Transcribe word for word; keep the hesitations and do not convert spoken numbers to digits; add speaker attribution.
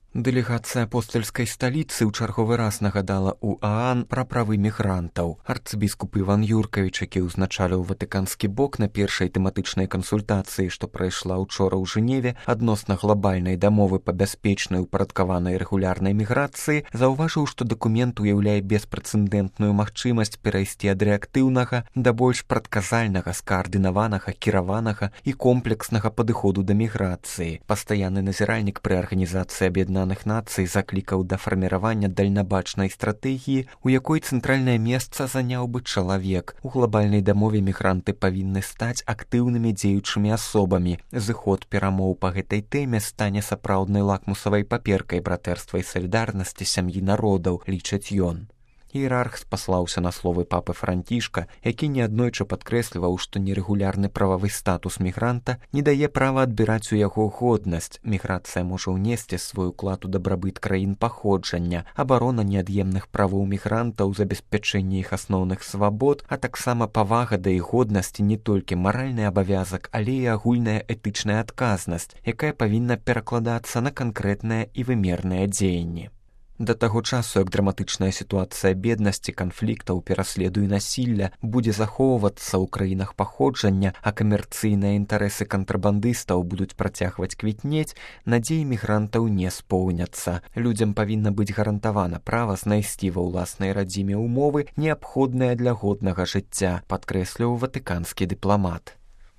Speaker 1: Дэлегацыя апостальскай сталіцы ў чарговы раз нагадала ў ААН пра правы мігрантаў. Арцыбіскуп Іван Юркавіч, які ўзначаліў ватыканскі бок на першай тэматычнай кансультацыі, што прайшла ўчора ў Жэневе адносна глобальнай дамовы па бяспечнай упарадкаванай рэгулярнай міграцыі, заўважыў, што дакумент уяўляе беспрэцэдэнтную магчымасць перайсці ад рэактыўнага да больш прадказальнага, скаардынаванага, кіраванага і комплекснага падыходу да міграцыі. Пастаянны назіральнік пры арганізацыі аб'яднання нацый заклікаў да фарміравання дальнабачнай стратэгіі, у якой цэнтральнае месца заняў бы чалавек. У глобальнай дамове мігранты павінны стаць актыўнымі дзеючымі асобамі. Зыход перамоў па гэтай тэме стане сапраўднай лакмусавай паперкай братэрства і салідарнасці сям'і народаў, лічыць ён. Іерарх спаслаўся на словы папы Францішка, які неаднойчы падкрэсліваў, што нерэгулярны прававы статус мігранта не дае права адбіраць у яго годнасць. Міграцыя можа ўнесці свой уклад у дабрабыт краін паходжання, абарона неад'емных правоў мігрантаў, забеспячэнне іх асноўных свабод, а таксама павага да іх годнасці не толькі маральны абавязак, але і агульная этычная адказнасць, якая павінна перакладацца на канкрэтныя і вымерныя дзеянні. Да таго часу, як драматычная сітуацыя беднасці, канфліктаў, пераследу і насілля будзе захоўвацца ў краінах паходжання, а камерцыйныя інтарэсы кантрабандыстаў будуць працягваць квітнець, надзеі мігрантаў не споўняцца. Людзям павінна быць гарантавана права знайсці ва ўласнай радзіме ўмовы, неабходныя для годнага жыцця, падкрэсліў ватыканскі дыпламат.